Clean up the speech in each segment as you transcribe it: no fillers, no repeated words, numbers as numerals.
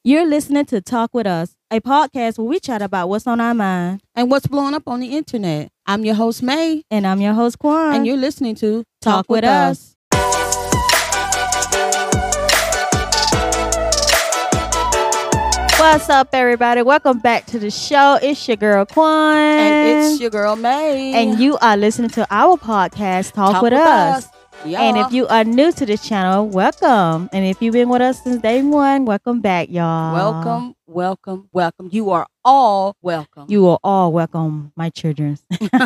You're listening to Talk With Us, a podcast where we chat about what's on our mind. And what's blowing up on the internet. I'm your host, May. And I'm your host, Quan. And you're listening to Talk With Us. What's up, everybody? Welcome back to the show. It's your girl, Quan. And it's your girl, May. And you are listening to our podcast, Talk With Us. Yeah. And if you are new to this channel, welcome. And if you've been with us since day one, welcome back, y'all. Welcome, welcome, welcome. You are all welcome. You are all welcome, my children.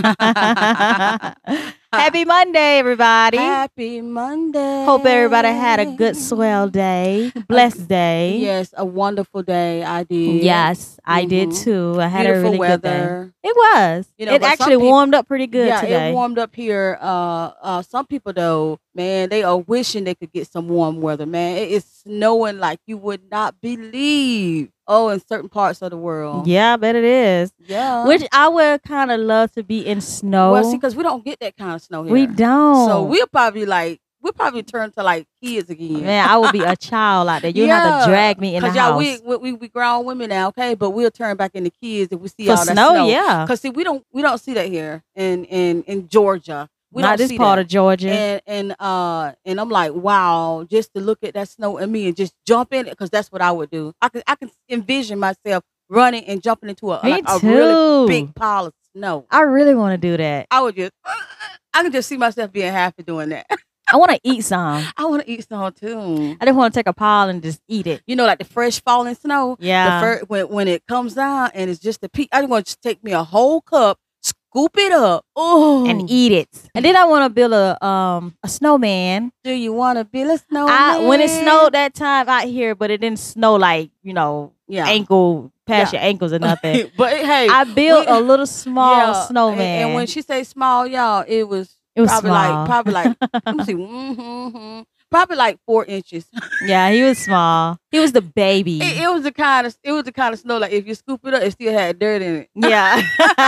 Happy Monday, everybody. Happy Monday. Hope everybody had a good, swell day. Blessed day. Yes, a wonderful day. I did. Yes, I did too. I had Beautiful a really weather. good day. It was. It actually warmed up pretty good today. It warmed up here. Some people, though, man, they are wishing they could get some warm weather, man. It is snowing like you would not believe. Oh, in certain parts of the world. Yeah, I bet it is. Yeah. Which I would kind of love to be in snow. Well, see, because we don't get that kind of snow here. We don't. So we'll probably turn to like kids again. Man, I would be a child out there. You have to drag me in the house. Because y'all, we grown women now, okay? But we'll turn back into kids if we see For all that snow. Yeah. Because see, we don't see that here in Georgia. We Not don't this see part that. of Georgia. And I'm like, wow, just to look at that snow and me and just jump in it, because that's what I would do. I can envision myself running and jumping into a really big pile of snow. I really want to do that. I can just see myself being happy doing that. I want to eat some. I want to eat some too. I just want to take a pile and just eat it. You know, like the fresh falling snow. Yeah. When it comes down and it's just a peak. I just want to take me a whole cup, scoop it up, and eat it. And then I want to build a snowman. Do you want to build a snowman? When it snowed that time out here, but it didn't snow like, ankle past your ankles or nothing. But hey, I built a little small snowman. And when she say small, y'all, it was probably small. like let me see, probably like 4 inches. Yeah, he was small. He was the baby. It was the kind of snow, like if you scoop it up, it still had dirt in it. Yeah.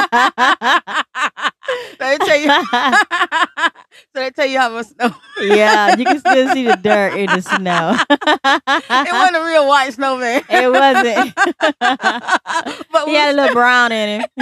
So they tell you how much snow. Yeah, you can still see the dirt in the snow. It wasn't a real white snowman. It wasn't. But he had a little brown in him.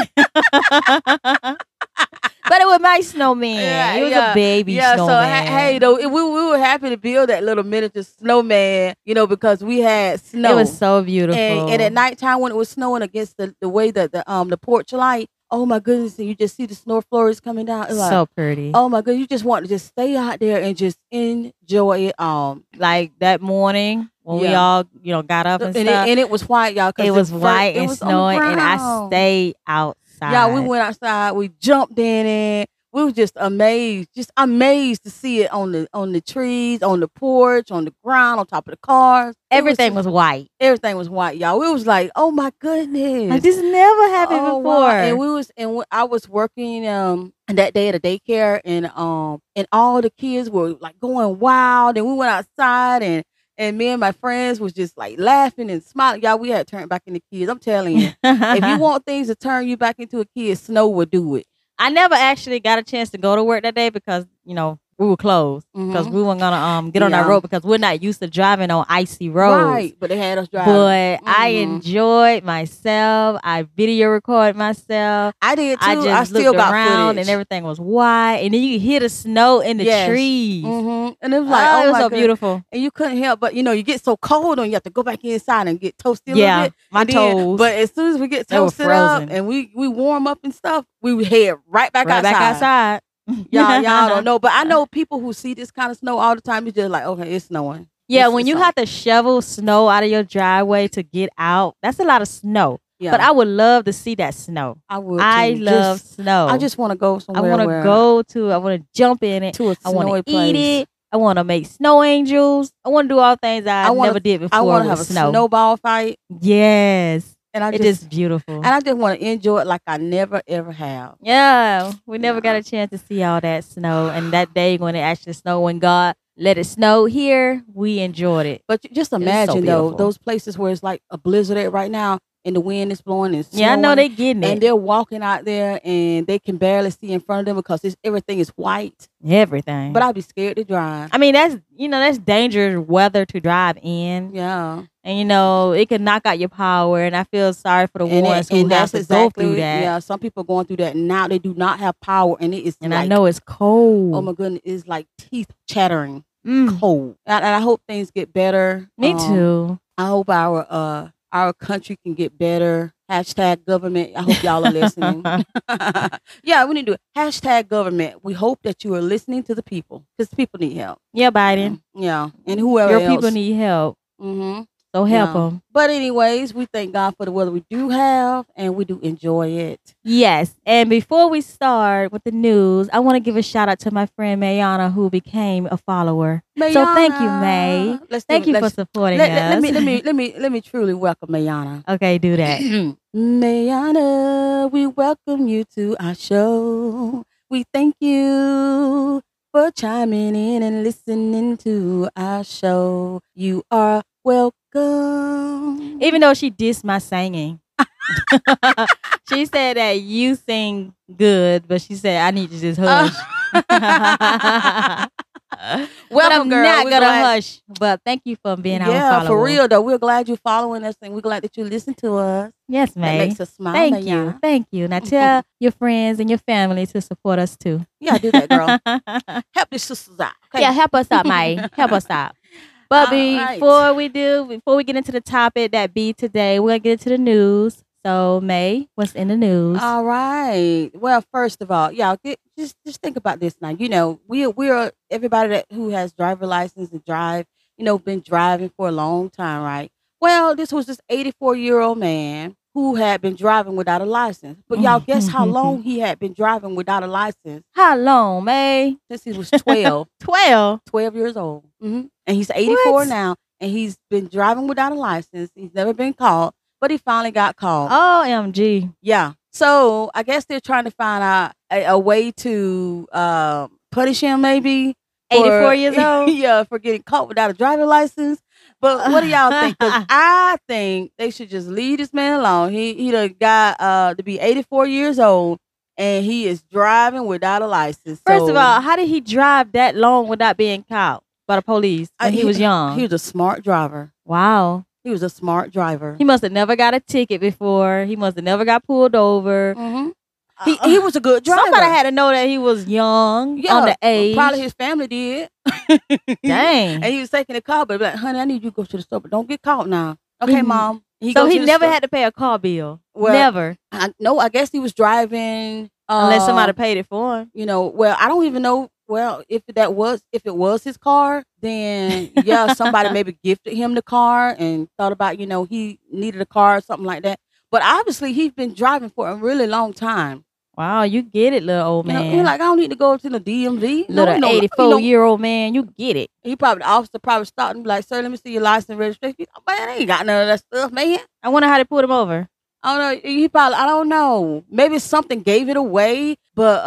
But it was my snowman. It was a baby snowman. So hey, though, we were happy to build that little miniature snowman, because we had snow. It was so beautiful. And at nighttime when it was snowing against the way that the porch light, oh my goodness, and you just see the snow flurries coming down. It's so pretty. Oh my goodness, you just want to just stay out there and just enjoy it all. Like that morning when we all, got up and stuff. And it was white, y'all. It was white and snowing, and I stayed outside. Yeah, we went outside. We jumped in it. We were just amazed to see it on the trees, on the porch, on the ground, on top of the cars. Everything was white. Everything was white, y'all. We was like, oh my goodness, like, this never happened before. Wow. And I was working that day at a daycare, and all the kids were like going wild, and we went outside and me and my friends was just like laughing and smiling. Y'all, we had turned back into kids. I'm telling you, if you want things to turn you back into a kid, snow will do it. I never actually got a chance to go to work that day because, we were closed because we weren't going to get on that road because we're not used to driving on icy roads. Right, but they had us driving. But I enjoyed myself. I video recorded myself. I did too. I just still looked got around footage. and everything was white. And then you could hear the snow in the trees. And it was like, it was so beautiful. And you couldn't help but, you get so cold and you have to go back inside and get toasted a little bit. My toes. But as soon as we get toasted up and we warm up and stuff, we head right back outside. Y'all don't know. But I know people who see this kind of snow all the time. It's just like, okay, it's snowing. Yeah, when you have to shovel snow out of your driveway to get out, that's a lot of snow. Yeah. But I would love to see that snow. I would. I love snow. I just want to go somewhere. I want to jump in it. To a snowy I want to place. eat it. I want to make snow angels. I want to do all things I never did before. I want to have a snowball fight. Yes. And it is beautiful. And I just want to enjoy it like I never, ever have. Yeah. We never got a chance to see all that snow. And that day when it actually snowed, when God let it snow here, we enjoyed it. But just imagine, though, those places where it's like a blizzard right now and the wind is blowing and snowing. Yeah, I know they're getting it. And they're walking out there and they can barely see in front of them because everything is white. Everything. But I'd be scared to drive. I mean, that's dangerous weather to drive in. Yeah. And it can knock out your power. And I feel sorry for the ones who have to go through that. Yeah, some people are going through that now. They do not have power, and it is. And I know it's cold. Oh my goodness, it's like teeth chattering, cold. And I hope things get better. Me too. I hope our country can get better. Hashtag government. I hope y'all are listening. Yeah, we need to do it. Hashtag government. We hope that you are listening to the people because people need help. Yeah, Biden. Yeah, and whoever your else. people need help. So help them. But anyways, we thank God for the weather we do have, and we do enjoy it. Yes. And before we start with the news, I want to give a shout out to my friend Mayana, who became a follower. Mayana. So thank you, May. Thank you for supporting us. Let me truly welcome Mayana. Okay, do that. Mayana, we welcome you to our show. We thank you for chiming in and listening to our show. You are welcome. Even though she dissed my singing. She said that you sing good, but she said I need to just hush. Well, I'm girl, not gonna hush. But thank you for being our follower. Yeah, for real though. We're glad you're following us, and we're glad that you listen to us. Yes, May. That makes us smile. Thank you. Now tell your friends and your family to support us too. Yeah, do that, girl. Help the sisters out. Okay? Yeah, help us out, May. Help us out. But before we get into the topic that be today, we're gonna get into the news. So, May, what's in the news? All right. Well, first of all, y'all just think about this now. We're everybody who has driver license and drive, been driving for a long time, right? Well, this was this 84-year-old man who had been driving without a license. But y'all guess how long he had been driving without a license? How long, May? Since he was 12. 12 years old. And he's 84 now, and he's been driving without a license. He's never been caught, but he finally got caught. OMG. Yeah. So I guess they're trying to find out a way to punish him, maybe. 84 years old? Yeah, for getting caught without a driver's license. But what do y'all think? 'Cause I think they should just leave this man alone. He done got to be 84 years old, and he is driving without a license. First of all, how did he drive that long without being caught by the police when he was young? He was a smart driver. Wow. He was a smart driver. He must have never got a ticket before. He must have never got pulled over. He was a good driver. Somebody had to know that he was young, on the age. Probably his family did. Dang. And he was taking the car, but like, honey, I need you to go to the store, but don't get caught now. Okay, Mom. So he never had to pay a car bill. Well, never. I guess he was driving unless somebody paid it for him. Well, I don't even know. Well, if it was his car, then yeah, somebody maybe gifted him the car and thought about, he needed a car or something like that. But obviously, he's been driving for a really long time. Wow, you get it, little old man. You're like, I don't need to go to the DMV. Little 84-year-old man, you get it. The officer probably stopped and be like, sir, let me see your license and registration. Oh, man, I ain't got none of that stuff, man. I wonder how they pulled him over. I don't know. I don't know. Maybe something gave it away, but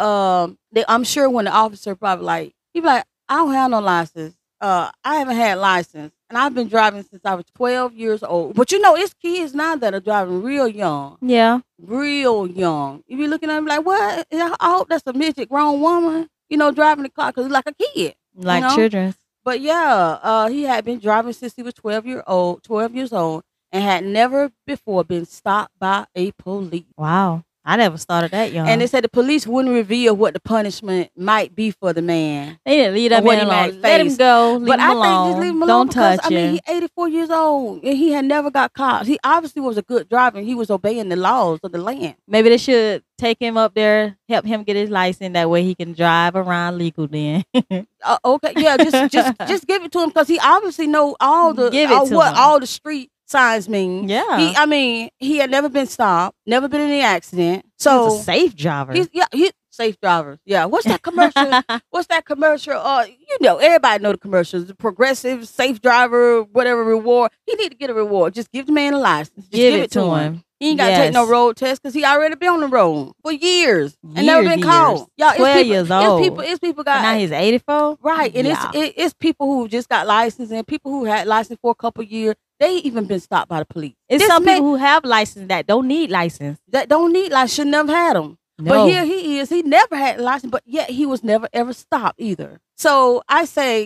I'm sure when the officer probably he'd be like, I don't have no license. I haven't had license. And I've been driving since I was 12 years old. But it's kids now that are driving real young. Yeah. Real young. You be looking at them like, what? I hope that's a midget grown woman, driving the car because it's like a kid. Like children. But yeah, he had been driving since he was 12 years old and had never before been stopped by a police. Wow. I never started that young. And they said the police wouldn't reveal what the punishment might be for the man. They didn't leave that man alone. Let him go. Leave him alone. I think just leave him alone. Don't touch him. He's 84 years old and he had never got caught. He obviously was a good driver and he was obeying the laws of the land. Maybe they should take him up there, help him get his license. That way he can drive around legal then. Okay, yeah, just give it to him because he obviously know all the street signs mean. Yeah. He had never been stopped, never been in any accident. So he's a safe driver. He's safe driver. Yeah. What's that commercial? Everybody know the commercials. The Progressive, safe driver, whatever reward. He need to get a reward. Just give the man a license. Just give it to him. He ain't got to take no road test because he already been on the road for years and never been caught. Y'all, 12 years old. It's people got. Now he's 84. Right, and it's people who just got license and people who had license for a couple years. They even been stopped by the police. It's some people who have license that don't need license. Should never had them. No. But here he is. He never had a license, but yet he was never ever stopped either. So I say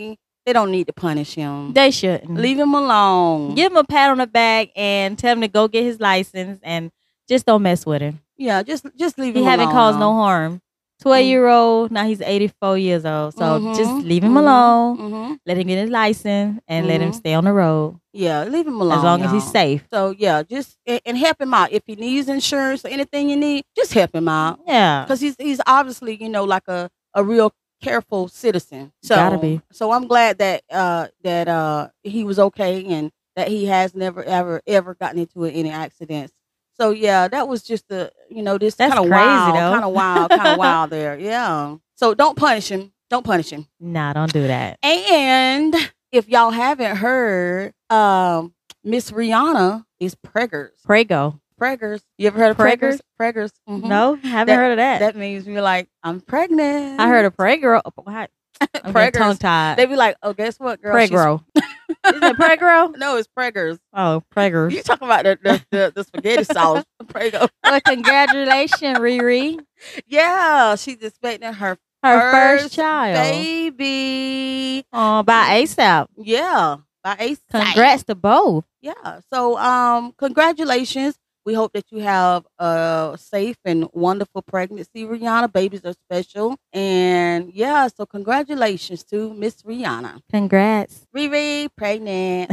They don't need to punish him. They shouldn't. Leave him alone. Give him a pat on the back and tell him to go get his license and just don't mess with him. Yeah, just leave him alone. He haven't caused no harm. 12-year-old, now he's 84 years old. So just leave him alone. Let him get his license and let him stay on the road. Yeah, leave him alone. As long as he's safe. So yeah, just and help him out. If he needs insurance or anything you need, just help him out. Yeah. Because he's obviously, like a real careful citizen. So gotta be. So I'm glad that he was okay and that he has never ever gotten into any accidents. So yeah, that was just this kind of wild there. Yeah. So don't punish him. Don't punish him. Nah, don't do that. And if y'all haven't heard, Miss Rihanna is preggers. Preggers. You ever heard of preggers? Preggers. Mm-hmm. No, haven't heard of that. That means you're like, I'm pregnant. I heard of preggirl. I'm tongue tied. They be like, oh, guess what, girl? Pregro. Is it Pregro? No, it's preggers. Oh, preggers. You talking about the spaghetti sauce? Prego. Well, congratulations, Riri. Yeah, she's expecting her first child, baby. Oh, by ASAP. Yeah, by ASAP. Congrats to both. Yeah. So, congratulations. We hope that you have a safe and wonderful pregnancy, Rihanna. Babies are special. And yeah, so congratulations to Miss Rihanna. Congrats. Riri, pregnant.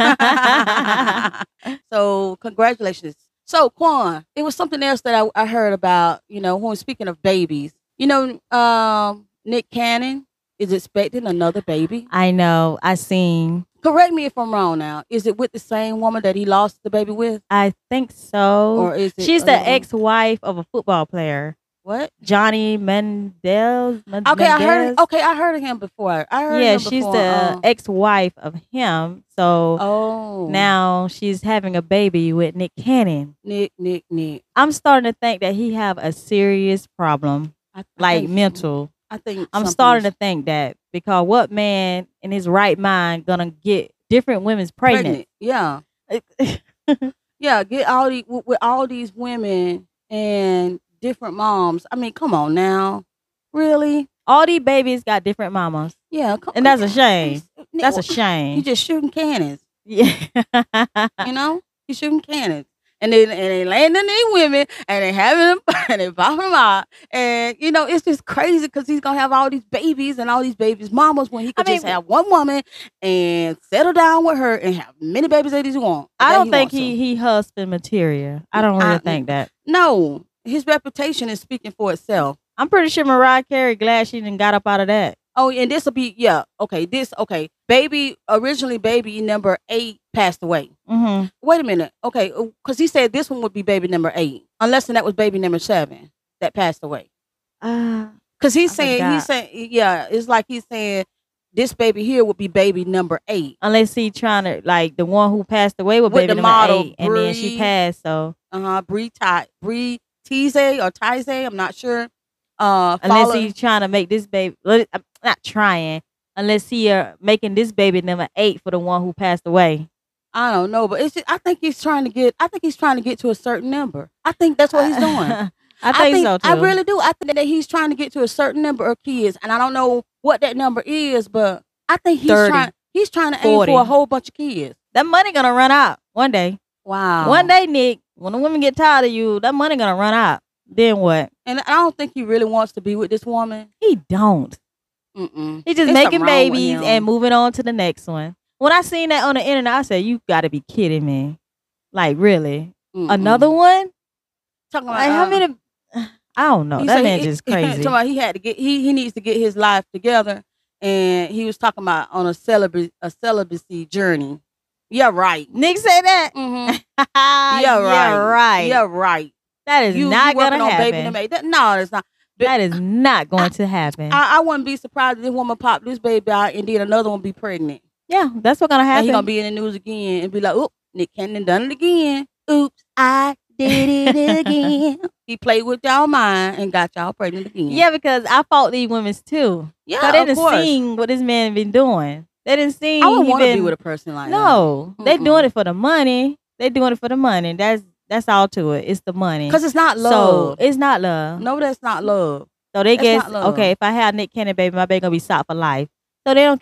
So congratulations. So Quan, it was something else that I heard about, when we're speaking of babies. Nick Cannon is expecting another baby. I know. I seen. Correct me if I'm wrong now. Is it with the same woman that he lost the baby with? I think so. Or is it She's the ex-wife of a football player. What? Johnny Mendez. Okay, I heard of him before. She's the ex-wife of him. So now she's having a baby with Nick Cannon. Nick. I'm starting to think that he have a serious problem, mental. I think I'm starting to think that, because what man in his right mind gonna get different women's pregnant? Yeah. Yeah, get all these women and different moms. I mean, come on now. Really? All these babies got different mamas. Yeah. And that's a shame. That's a shame. You just shooting cannons. Yeah. You shooting cannons. And they landing these women and they having them and they popping them out. And, it's just crazy because he's going to have all these babies and all these babies' mamas when he could just have one woman and settle down with her and have many babies that he wants. I don't think he husband material. I don't really think that. No. His reputation is speaking for itself. I'm pretty sure Mariah Carey glad she didn't got up out of that. Oh, and this will be, originally baby number 8 passed away. Mm-hmm. Wait a minute. Okay, because he said this one would be baby number 8. Unless that was baby number 7 that passed away. Because it's like he's saying this baby here would be baby number 8. Unless he trying to, the one who passed away with baby the number model, 8. And then she passed, so. Bree Tease or Tize, I'm not sure. Unless he's trying to make this baby, not trying, unless he making this baby number 8 for the one who passed away. I don't know, but I think he's trying to get to a certain number. I think that's what he's doing. I think so too. I really do. I think that he's trying to get to a certain number of kids, and I don't know what that number is, but I think he's 30, trying to 40. aim for a whole bunch of kids. That money gonna run out one day. Wow. One day, Nick, when the women get tired of you, that money gonna run out. Then what? And I don't think he really wants to be with this woman. He don't. Mm-mm. He's just making babies and moving on to the next one. When I seen that on the internet, I said, "You got to be kidding me! Like, really? Another one? Talking about how many? I don't know. That man just crazy. He had to get. He needs to get his life together, and he was talking about on a celibacy journey. Yeah, right. Nick say that. Mm-hmm. Yeah, right. That is not gonna happen. No, it's not. That is not going to happen. I wouldn't be surprised if this woman popped this baby out and then another one be pregnant. Yeah, that's what's gonna happen. And he's gonna be in the news again and be like, "Oop, Nick Cannon done it again. Oops, I did it again." He played with y'all mind and got y'all pregnant again. Yeah, because I fought these women too. Yeah, so they didn't see what this man been doing. They didn't see. I wouldn't want to be with a person like that. No, they doing it for the money. They doing it for the money. That's all to it. It's the money. Because it's not love. So it's not love. No, that's not love. So they guess, okay, if I have Nick Cannon, baby, my baby gonna be shot for life. So they don't care.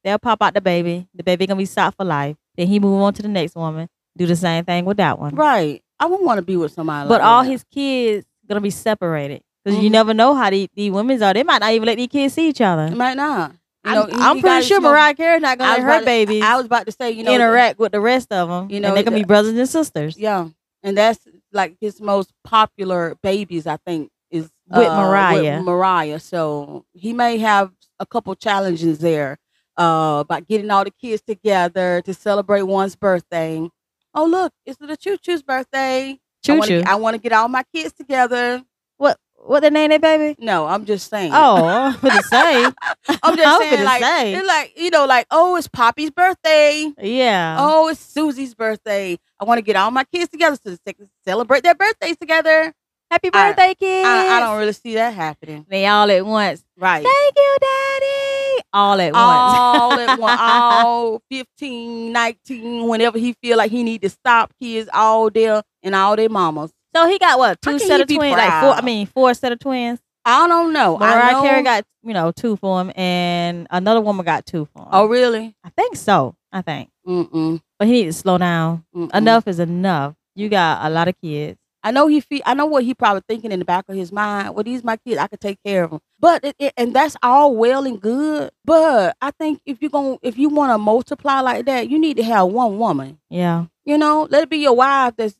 They'll pop out the baby. The baby gonna be stopped for life. Then he move on to the next woman. Do the same thing with that one. Right. I wouldn't want to be with somebody But like all that. his kids gonna be separated. Because you never know how these women are. They might not even let these kids see each other. It might not. I'm pretty sure Mariah Carey's not gonna let her babies. I was about to say, interact with the rest of them. And they're gonna be brothers and sisters. Yeah, and that's like his most popular babies, I think, is with Mariah. With Mariah. So he may have a couple challenges there about getting all the kids together to celebrate one's birthday. Oh, look, it's the Choo Choo's birthday. Choo Choo. I want to get all my kids together. What the name they baby? No, I'm just saying. Oh, for the same. I'm just saying, like, it's like, like, oh, it's Poppy's birthday. Yeah. Oh, it's Susie's birthday. I want to get all my kids together to celebrate their birthdays together. Happy birthday, kids. I don't really see that happening. They all at once. Right. Thank you, Daddy. All at once. All at once. All 15, 19, whenever he feel like he need to stop kids all there and all their mamas. So he got what? 2 set of twins? Like 4 set of twins? I don't know. Mariah Carey got, 2 for him, and another woman got 2 for him. Oh, really? I think so. But he needs to slow down. Enough is enough. You got a lot of kids. I know what he probably thinking in the back of his mind. Well, these my kids, I could take care of them. But and that's all well and good. But I think if you want to multiply like that, you need to have one woman. Yeah. Let it be your wife that's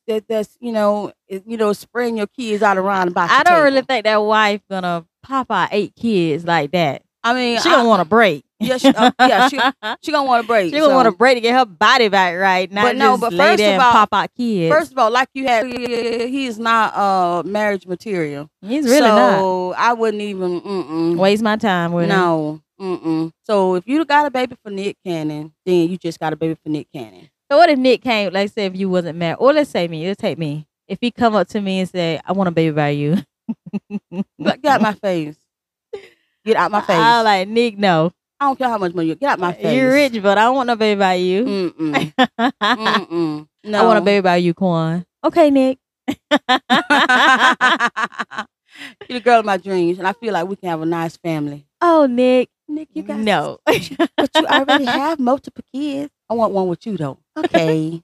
spreading your kids out around about. I don't really think that wife gonna pop out 8 kids like that. I mean, she gonna want a break. Yeah, she gonna want a break. She gonna want a break to get her body back right. Not but first of all, pop out kids. First of all, like you had, he is not marriage material. He's really not. So I wouldn't even waste my time with him. No. So if you got a baby for Nick Cannon, then you just got a baby for Nick Cannon. So what if Nick came, like say if you wasn't married, or let's say me, let's take me. If he come up to me and say, I want a baby by you. Get out my face. Get out my face. I like, Nick, no. I don't care how much money you get out my face. You're rich, but I don't want no baby by you. No. I want a baby by you, Quan. Okay, Nick. You're the girl of my dreams, and I feel like we can have a nice family. Oh, Nick. Nick, you got no. But you already have multiple kids. I want one with you, though. Okay.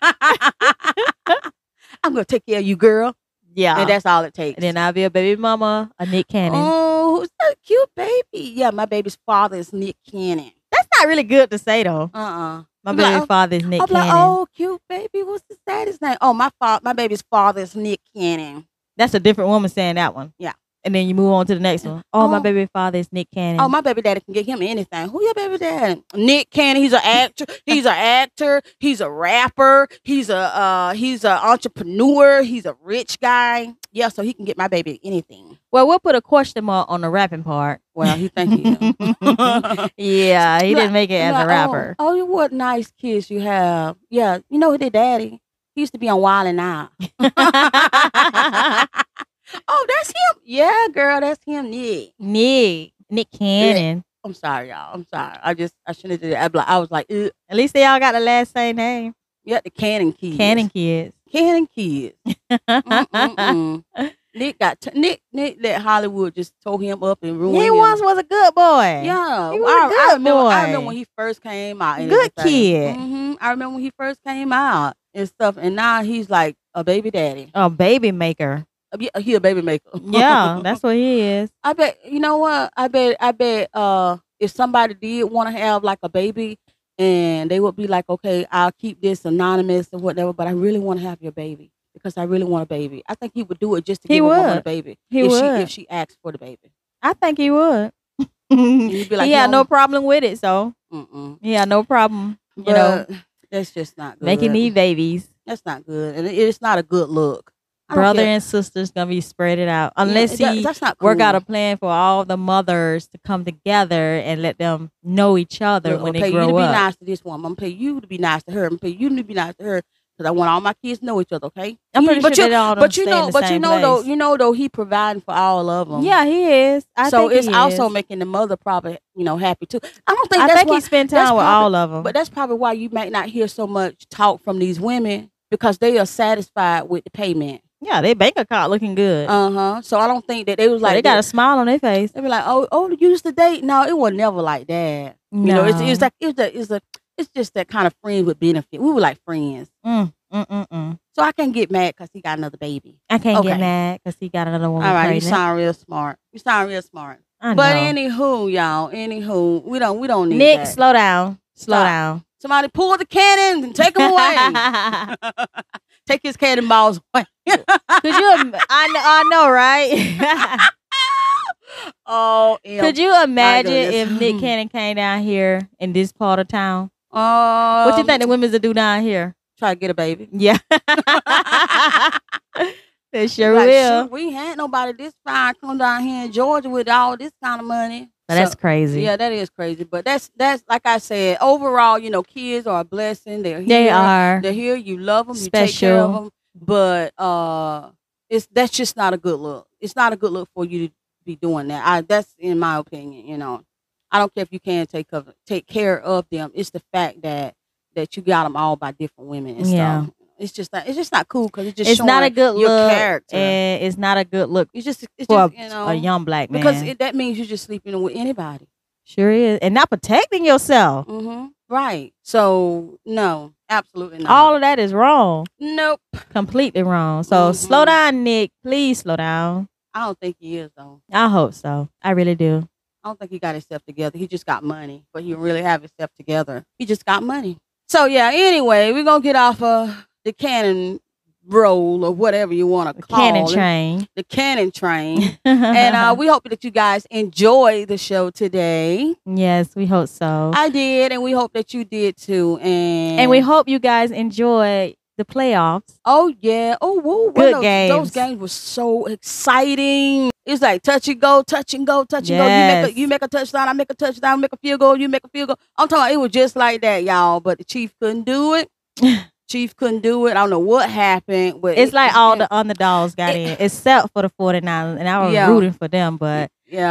I'm going to take care of you, girl. Yeah. And that's all it takes. And then I'll be a baby mama, a Nick Cannon. Oh, who's that cute baby? Yeah, my baby's father is Nick Cannon. That's not really good to say, though. My baby's father is Nick Cannon. Like, oh, cute baby. What's the saddest name? Oh, my baby's father is Nick Cannon. That's a different woman saying that one. Yeah. And then you move on to the next one. Oh, my baby father is Nick Cannon. Oh, my baby daddy can get him anything. Who your baby daddy? Nick Cannon. He's an actor. He's an actor. He's a rapper. He's a entrepreneur. He's a rich guy. Yeah, so he can get my baby anything. Well, we'll put a question mark on the rapping part. Well, he think he is. Yeah, he didn't make it as a rapper. Oh, what nice kids you have. Yeah, you know who their daddy? He used to be on Wild 'N Out. Oh, that's him. Yeah, girl, that's him, Nick. Nick Cannon. Yeah. I'm sorry, y'all. I'm sorry. I shouldn't have did that. I was like, ugh. At least they all got the last same name. Yeah, the Cannon kids. Cannon kids. Nick let Hollywood just tore him up and ruined him. He once was a good boy. Yeah. He was a good boy. I remember when he first came out. Good kid. I remember when he first came out and stuff. And now he's like a baby daddy. A baby maker. He a baby maker. Yeah, that's what he is. I bet, you know what? I bet if somebody did want to have like a baby and they would be like, okay, I'll keep this anonymous or whatever, but I really want to have your baby because I really want a baby. I think he would do it just to give a woman a baby. If she asks for the baby. I think he would. Be like, he had no problem with it, so he had no problem. That's just not good. Making these babies. That's not good, and it's not a good look. Brother and sisters gonna be spread it out unless that's not cool. Work out a plan for all the mothers to come together and let them know each other when they grow up. I'm gonna pay you to be nice to this woman. I'm gonna pay you to be nice to her. I'm gonna pay you to be nice to her because I want all my kids to know each other. Okay, I'm pretty sure they all don't stay in the same place. though he providing for all of them. Yeah, he is. So it's also making the mother probably happy too. I think he spend time with all of them. But that's probably why you might not hear so much talk from these women because they are satisfied with the payment. Yeah, they bank account looking good. So I don't think that they was Like like they got a smile on their face. They be like, oh, you used to date. No, it was never like that. No. You know, it's like it's just that kind of friend with benefit. We were like friends. So I can't get mad because he got another baby. I can't get mad because he got another woman. All right, pregnant. you sound real smart. I But know. anywho, y'all, we don't need Nick, that. slow down. Slow Stop. down. Somebody pull the cannon and take him away. Take his cannonballs away. Could you? I know, right? Oh, could you imagine if goodness. Nick Cannon came down here in this part of town? What you think the women's will do down here? Try to get a baby. Yeah. They sure Like, will. shoot, we ain't had nobody this fine come down here in Georgia with all this kind of money. But that's crazy. Yeah, that is crazy. But that's like I said. Overall, you know, kids are a blessing. They're here. They are. They're here. You love them. You take care of Special. them. But that's just not a good look. It's not a good look for you to be doing that. That's in my opinion. You know, I don't care if you can take care of them. It's the fact that you got them all by different women and Yeah. stuff. It's just not cool because it's It's not a good your look, character. and it's not a good look It's just for you know, a young black man. because that means you're just sleeping with anybody. Sure is, and not protecting yourself. Right. So no, absolutely not. All of that is wrong. Nope. Completely wrong. So slow down, Nick. Please slow down. I don't think he is though. I hope so. I really do. I don't think he got himself together. He just got money, but he really have himself together. He just got money. So yeah. Anyway, we're gonna get off of the cannon roll or whatever you want to call Cannon it. train. The cannon train. And we hope that you guys enjoy the show today. Yes, we hope so. I did, and we hope that you did too. And we hope you guys enjoy the playoffs. Oh yeah. Oh whoa. Good games. Those games were so exciting. It's like touch and go, touch and go, touch and Yes. go. You make a touchdown, I make a touchdown, make a field goal, you make a field goal. I'm talking about it was just like that, y'all. But the Chiefs couldn't do it. Chiefs couldn't do it. I don't know what happened. But It's like all the underdogs got in, except for the 49ers. And I was rooting for them, but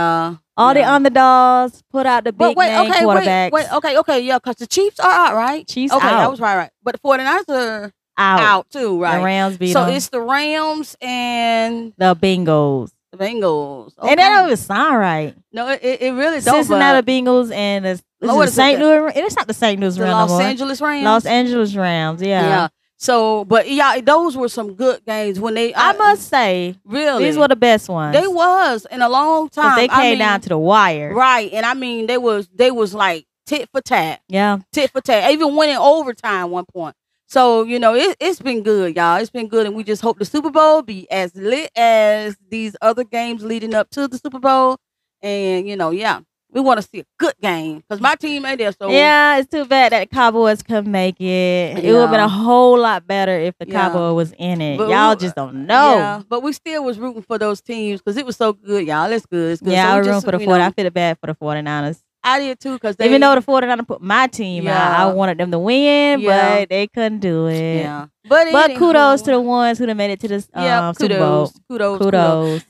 all the underdogs put out the big name quarterbacks. Okay, yeah, because the Chiefs are out, right? Chiefs okay, out. I was right. But the 49ers are out too, right? The Rams beat So them. it's the Rams and The Bengals. the Bengals. Okay. And that don't even sound right. No, it really don't. Cincinnati Bengals and the what is St. it? Louis. It's not the St. Louis The Rams. Los no more. Angeles Rams. Los Angeles Rams. Yeah. So, but yeah, those were some good games when they. I must say, really, these were the best ones. They was in a long time. They came down to the wire, right? And I mean, they was like tit for tat. Yeah, tit for tat. Even went in overtime one point. So you know, it's been good, y'all. It's been good, and we just hope the Super Bowl be as lit as these other games leading up to the Super Bowl. And you know, yeah. We want to see a good game because my team ain't there. So yeah, it's too bad that the Cowboys couldn't make it. It would have been a whole lot better if the Cowboys was in it. But y'all just don't know. Yeah, but we still was rooting for those teams because it was so good, y'all. It's good. It's good. Yeah, so I was rooting for the 49ers. I feel bad for the 49ers. I did too because even though the 49ers put my team out, I wanted them to win, but they couldn't do it. Yeah, but kudos to the ones who done made it to the Super Bowl. Kudos.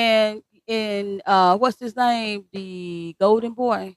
And what's his name? The Golden Boy.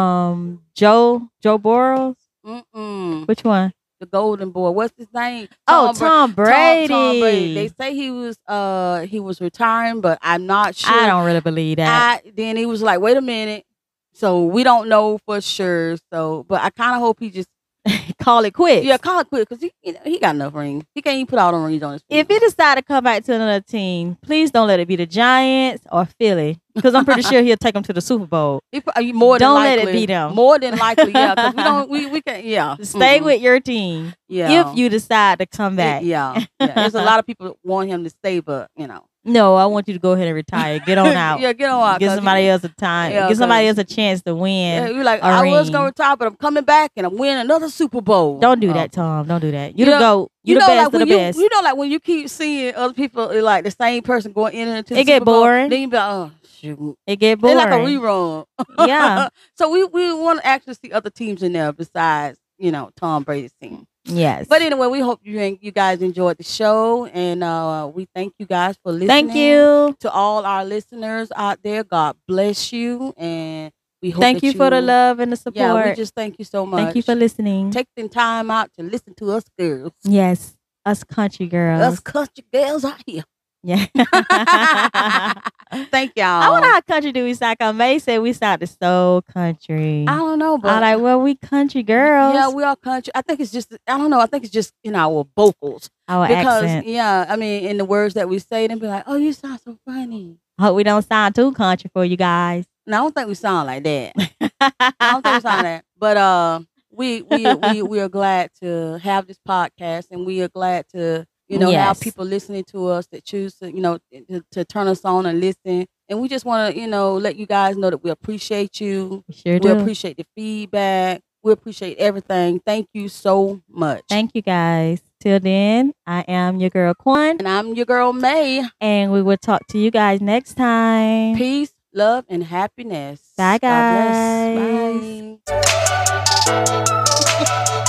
Joe Burrows. Which one? The Golden Boy. What's his name? Tom Brady. Tom Brady. They say he was retiring, but I'm not sure. I don't really believe that. Then he was like, wait a minute. So we don't know for sure. So, but I kind of hope he just call it quits. Yeah, call it quits because he got enough rings. He can't even put all the rings on his finger. If he decide to come back to another team, please don't let it be the Giants or Philly because I'm pretty sure he'll take them to the Super Bowl. Don't let it be them. More than likely, yeah. Because we can't. Yeah, stay with your team. Yeah, if you decide to come back. Yeah. There's a lot of people want him to stay, but you know. No, I want you to go ahead and retire. Get on out. Yeah, get on out. Give somebody else a time. Give somebody else a chance to win. Yeah, you're like, I was gonna retire, but I'm coming back and I'm winning another Super Bowl. Don't do that, Tom. Don't do that. You the GOAT. You the best of the best. You know, like when you keep seeing other people, like the same person going in and into the Super Bowl, boring. Then you be like, oh shoot, it get boring. It's like a rerun. Yeah. So we want to actually see other teams in there besides Tom Brady's team. Yes. But anyway, we hope you guys enjoyed the show, and we thank you guys for listening. Thank you to all our listeners out there. God bless you, and we hope thank you for the love and the support. Yeah, we just thank you so much. Thank you for listening. Taking time out to listen to us girls. Yes, us country girls. Us country girls out here. Yeah. Thank y'all. I wonder how country do we sound. Cause May said we sounded so country. I don't know, but I'm like, well, we country girls. Yeah, we are country. I think it's just I don't know. I think it's just in our vocals. Our Because accent. yeah, I mean, in the words that we say, they be like, "Oh, you sound so funny." Hope we don't sound too country for you guys. No, I don't think we sound like that. I don't think we sound like that. But we are glad to have this podcast, and we are glad to have Yes. people listening to us that choose to to turn us on and listen. And we just want to let you guys know that we appreciate you. We sure We do. appreciate the feedback. We appreciate everything. Thank you so much. Thank you guys. Till then, I am your girl Quan, And I'm your girl May. and we will talk to you guys next time. Peace, love, and happiness. Bye, God bless. Bye.